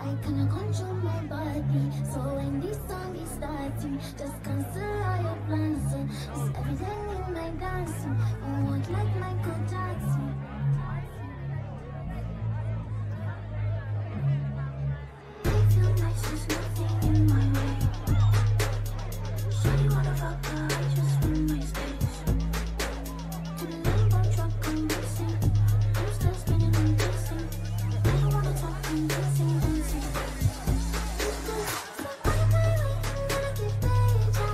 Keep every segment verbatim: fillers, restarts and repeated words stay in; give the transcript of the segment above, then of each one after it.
Can I control my body? So when this song is starting, just cancel all your plans. It's everything in my dancing. I want like Michael Jackson. I feel nice, there's nothing in my way. Shawty wanna fuck, but I just want my space. To the limbo truck, I'm racing. I'm still spinning and pacing. I don't wanna talk, I'm dancing, dancing. So why am I waiting? Gotta get paid.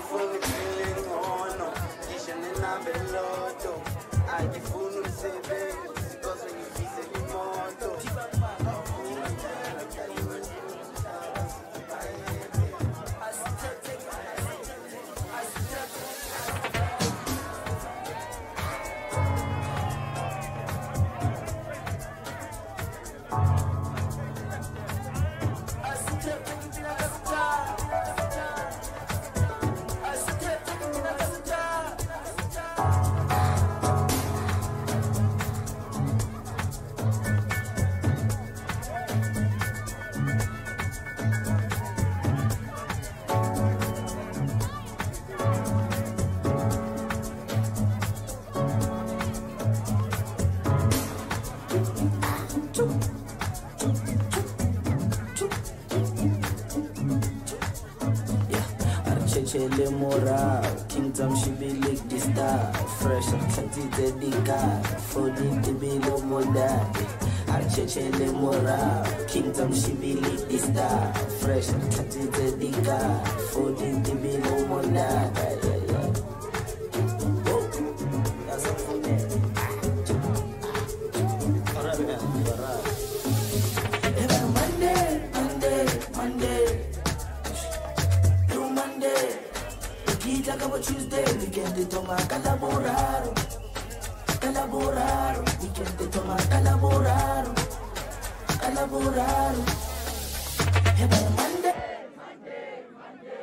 angifuni feeling ngono ngisho nenabeloto angifuni umsebenzi cause ngifise imoto Chele moral, kingdom she be lick the star. Fresh and plenty dedica, folding the below moda. Chele moral, kingdom she be lick the star. Fresh and plenty dedica, folding the below moda. That's a full name. Alright, man, alright. Monday, Monday, Monday. Acaba Tuesday, weekend de toma calaboraro, calaboraro, weekend de toma calaboraro, calaboraro. Hey, by Monday, Monday, Monday.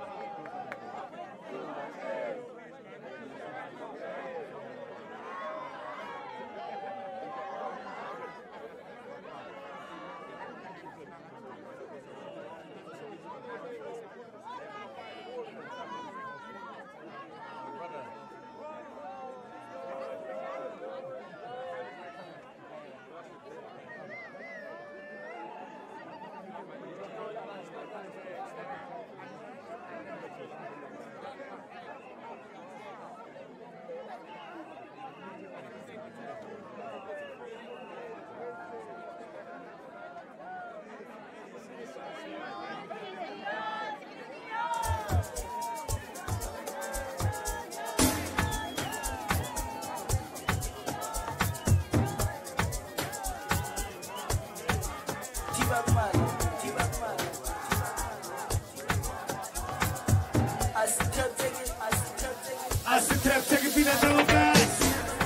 I sit there, take it, be that double bass.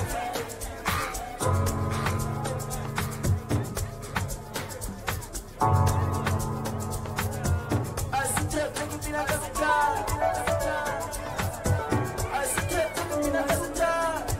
I sit there, take it, be that double bass. I sit there, take it, be that double bass.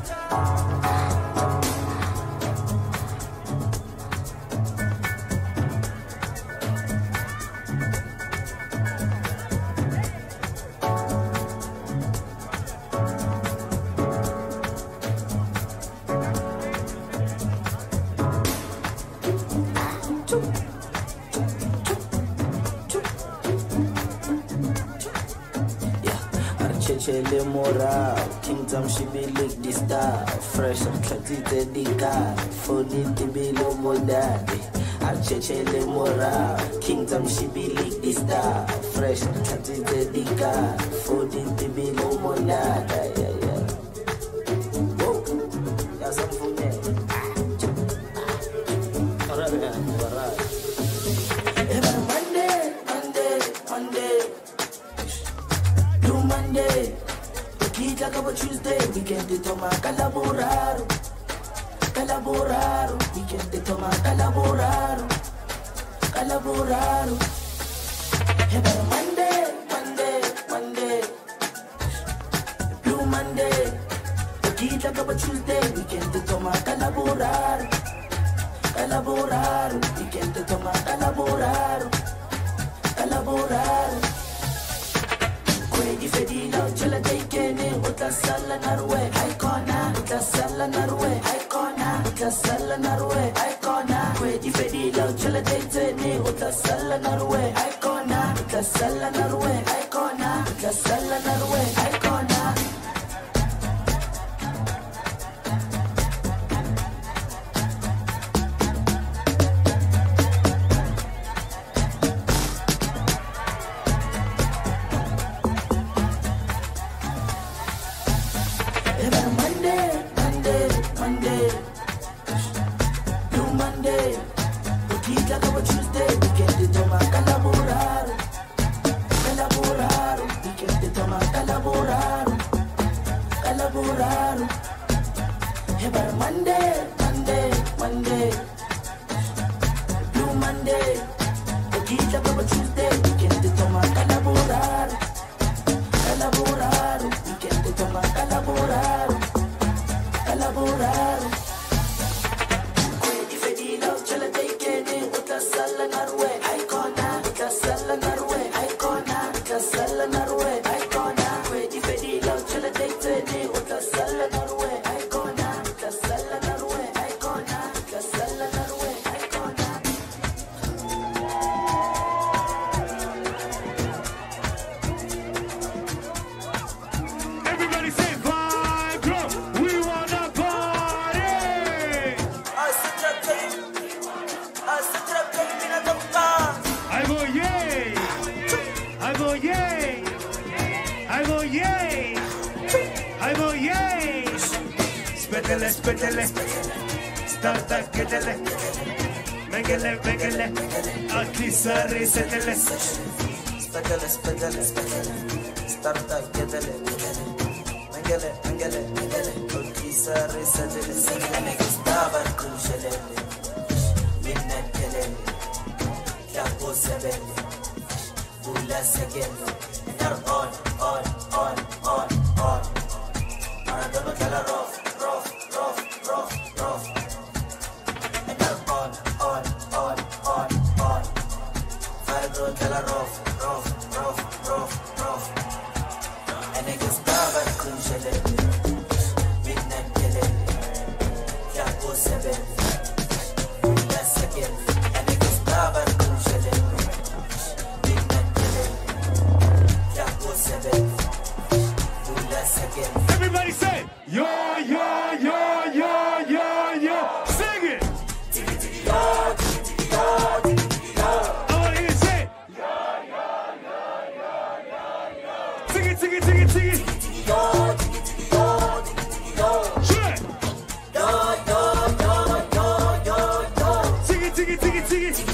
Chele moral, kingdom she be lick the star. Fresh and plenty dedica, folding the below modade. Chele moral, kingdom she be lick the star. Fresh and plenty dedica, folding the below modade. Yeah, yeah. Whoa, that's some food there. Alright, man, alright. Monday, Monday, Monday. Monday, Kita acaba Tuesday, weekend de toma calaboraro, calaboraro, weekend de toma calaboraro, calaboraro. Hey, by Monday, Monday, Monday, Blue Monday, Kita acaba Tuesday, weekend de toma calaboraro, calaboraro, weekend de toma calaboraro, calaboraro. Di fedila chela taikene uta sala narwe icona uta sala narwe icona uta sala narwe icona kwe di fedila chela taikene uta sala narwe icona uta sala narwe icona uta sala narwe icona. Every Monday, Monday, Monday. Blue Monday. Ukita kama Tuesday. Weekend toma kalaborar. Kalaborar. Weekend toma kalaborar. Kalaborar. Every Monday, Monday, Monday. Blue Monday. Ukita kama Tuesday. Weekend toma kalaborar. Kalaborar. Weekend toma kalaborar. Kalaborar. Kwedi fedila chala taikene utasalla narwe icona utasalla narwe icona utasalla narwe icona kwedi fedila chala taikene utasalla narwe icona utasalla narwe icona utasalla narwe icona. Everybody say vibe, girl. We wanna party. I go yay. I go yay. I go yay. I go yay. Spetele, spetele. Starta ketele. Megele, megele. Akisare setele. Spedele, spedele, spedele. Starta gedele, gedele. Mengele, mengele, mengele. Okisa resedele, sedele. Stavar kushelele. Minnet kelele. Yapo sebele. Bula segele. Nar on, on, on, on, on. Maradona kala rof, rof, rof, rof, rof. Nar on, on, on, on, on. Fibro kala rof, rof, rof, rof, rof. And niggas stavar kushelele. Minnet kelele. Yapo sebele. Bula segele. And niggas stavar kushelele. Minnet kelele. Yapo sebele. Bula segele. Everybody say yo, yo, yo, yo, yo, yo. Sing it. I wanna hear you say it. Sing it, sing it, sing it, sing it. Sure. Sing it, sing it, sing it, sing it.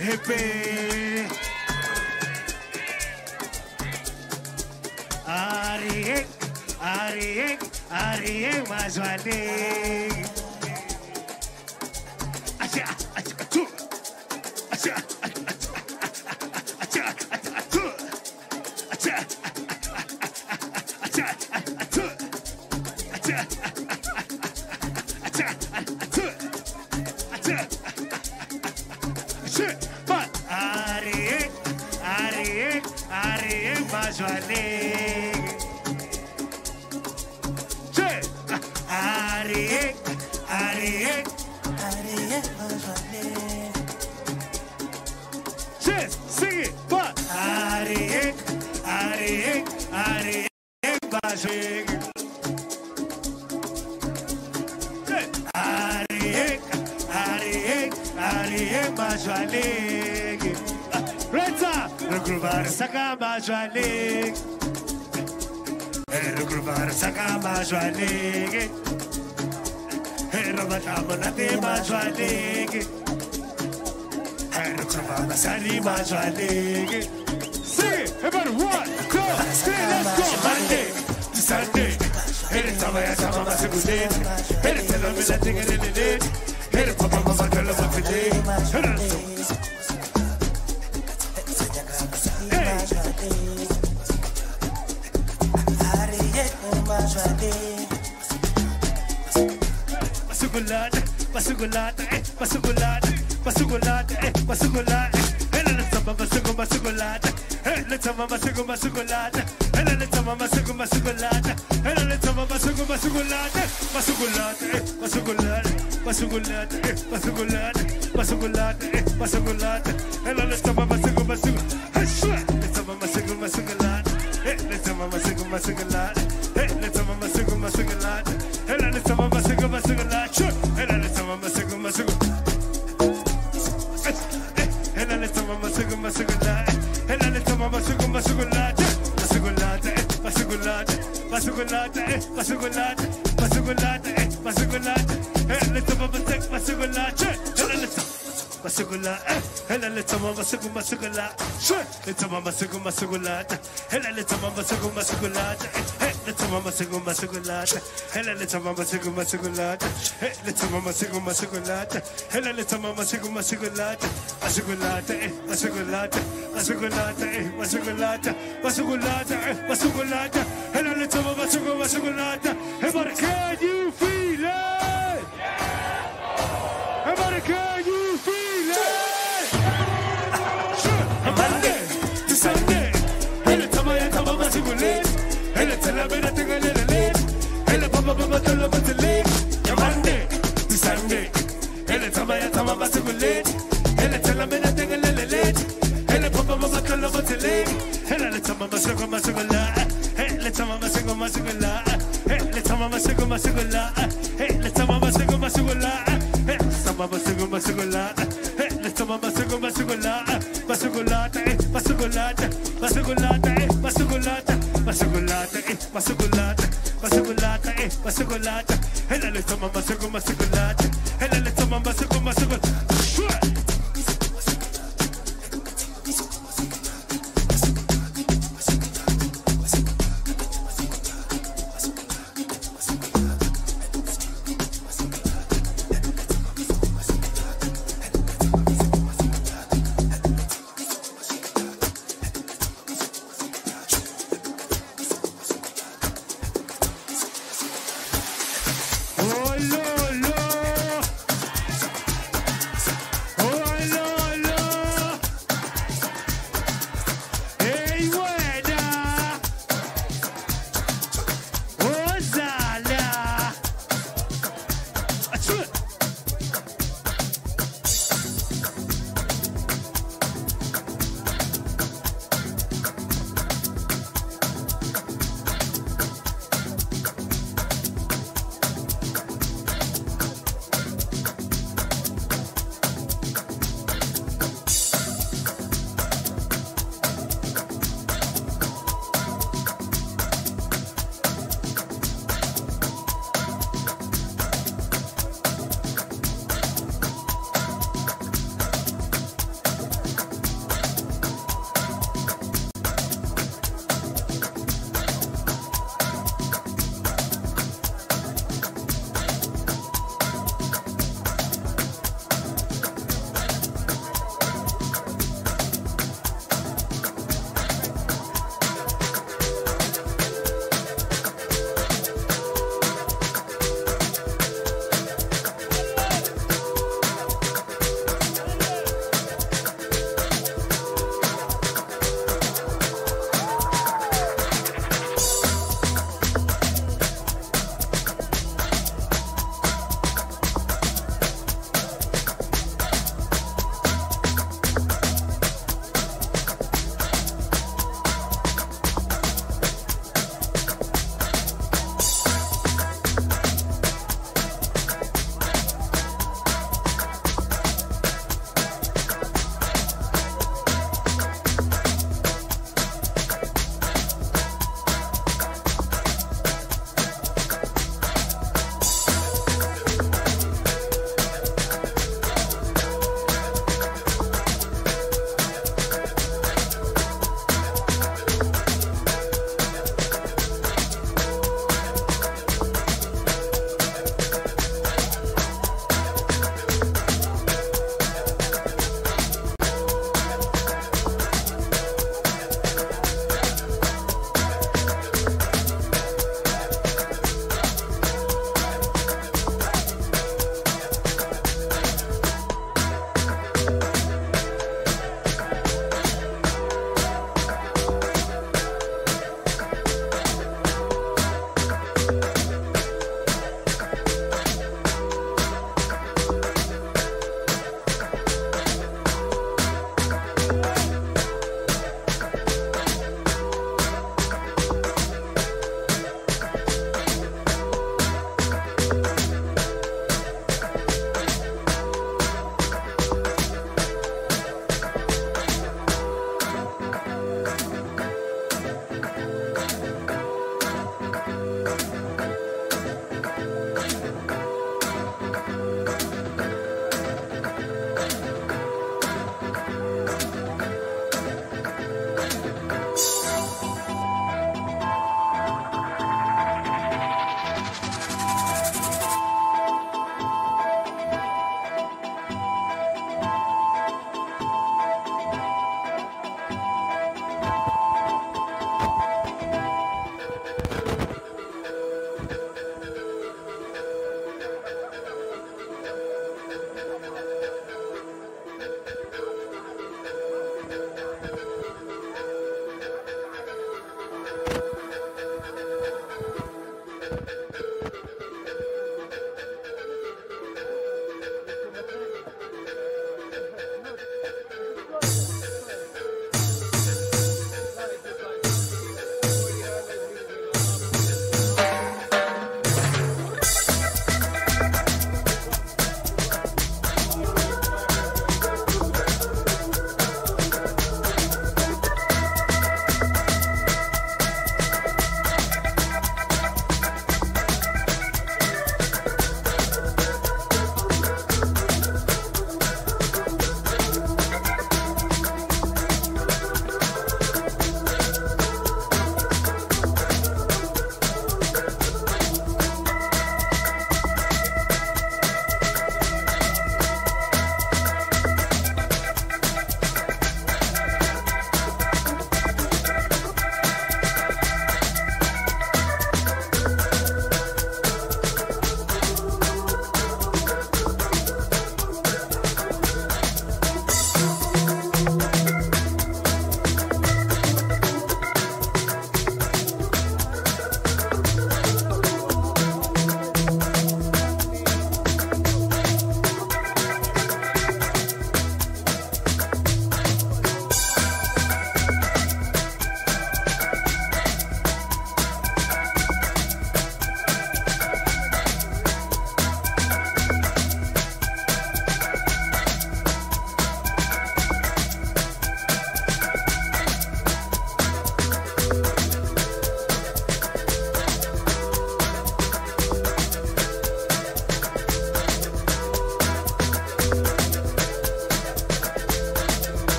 Hippie. Ariek, Ariek, Ariek, Mazwalik. Acha, acha, acha, acha, acha, acha, but Ariek, Ariek, Ariek, Mazwalik. Ariek, Ariek, Ariek, Mazwalik. Sing it, but Ariek, Ariek, Ariek, Mazwalik. Ariek, Ariek, Ariek, Mazwalik. Reza, Rukruvar Saka Mazwalik. Rukruvar Saka Mazwalik. Rabatabonate Mazwalik. Rukruvar Sali Mazwalik. Sing it, everybody, one, two, three, let's go. Monday to Sunday. Hey, the time I have my single day. Hey, the tell me that thing in the day. Hey, the papa, mama, tell them what to do. Hey, Masugulat, masugulat, eh, masugulat, masugulat, eh, masugulat. Hey, let's have a masugu, masugulat. Hey, let's have a masugu, masugulat. Hey, let's have a masugu, masugulat. Hey, let's have a masugu, masugulat. Masugulat, eh, masugulat, masugulat, eh, masugulat, masugulat, eh, masugulat. Hey, let's have a masugu, masugu. Hey, let's have a masugu, masugulat. Hey, let's have a masugu, masugulat. Hey, let's have a masugu, masugulat. Hey, let's have a masugu, masugulat. Hey, let's have a masugu, masugu. Hey, let's have a masugu, masugulat. Hey, let's have a masugu, masugulat. Masugulat, eh, masugulat, masugulat, eh, masugulat, masugulat, eh, masugulat. Hey, let's have a masugu, masugulat. Hey, let's Masugula, hela leta mama sugu masugula, leta mama sugu masugula, hela leta mama sugu masugula, leta mama sugu masugula, hela leta mama sugu masugula, leta mama sugu masugula, hela leta mama sugu masugula, masugula, masugula, masugula, masugula, masugula, masugula, hela leta mama sugu masugula. Everybody, can you feel it? Everybody, can you feel it? Monday to Sunday, hele tama ya tama masigulet, hele tela bena tengale lele, hele papa papa tela batele. Monday to Sunday, hele tama ya tama masigulet, hele tela bena tengale lele, hele papa papa tela batele. Hele tama masigu masigula, hele tama masigu masigula, hele tama masigu masigula, hele tama masigu masigula, hele tama masigu masigula, hele tama masigu masigula. Masugulata, eh, masugulata, masugulata, eh, masugulata, masugulata, eh, masugulata, masugulata, eh, masugulata. Hela le tama masugu masugulata, hela le tama masugu masugulata. Oh,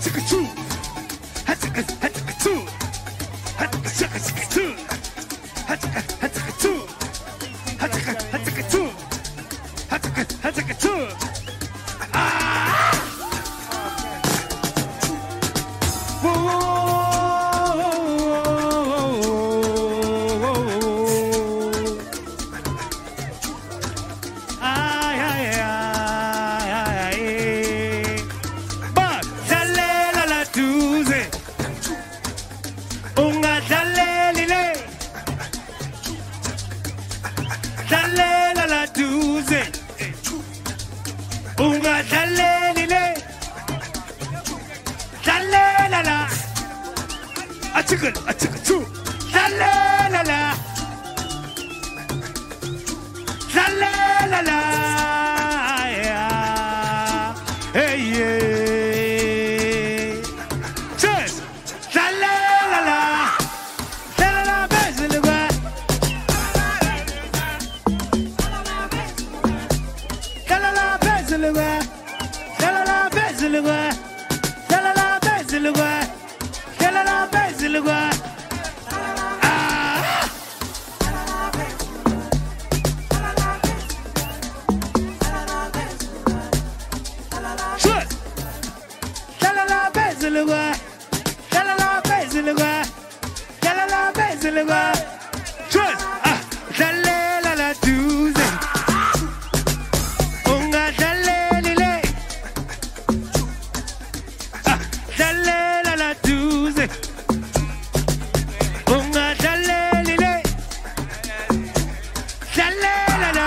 chicka-choo. Ha-chicka, ha-chicka-choo. Ha-chicka-chicka-choo. Ha-chicka, ha-chicka-choo. Ha-chicka, ha-chicka-choo. Ha-chicka, ha-chicka-choo. Ah! Whoa! Chicken, a chicken too. La la la la. La la la la. Yeah. Hey yeah. Cheers. La la la la. La la la. Basil le bois. La la la. Basil le bois. La la la. Basil le bois. La la la. Basil le bois. La la la. Basil le bois. Le bois, la la la baise le bois, la la la baise le bois, chose, ah, la la la la douze, on a la la la, ah, la la la la douze, on a la la la, la la la la,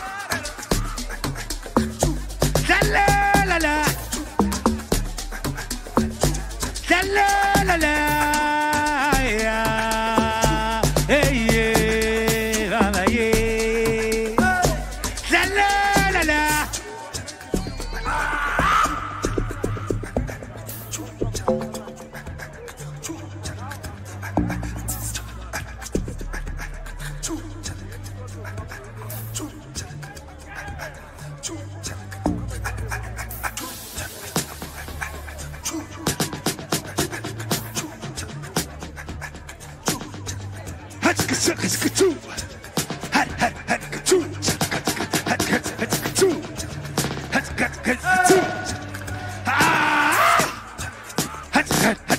la la la la. La la la la, yeah, hey yeah, la la yeah, la la la la. Hatchka-choo, hat hat hat-ka-choo, hat-hat-hat-ka-choo, hat-hat-hat-ka-choo, ah, hat-hat-hat.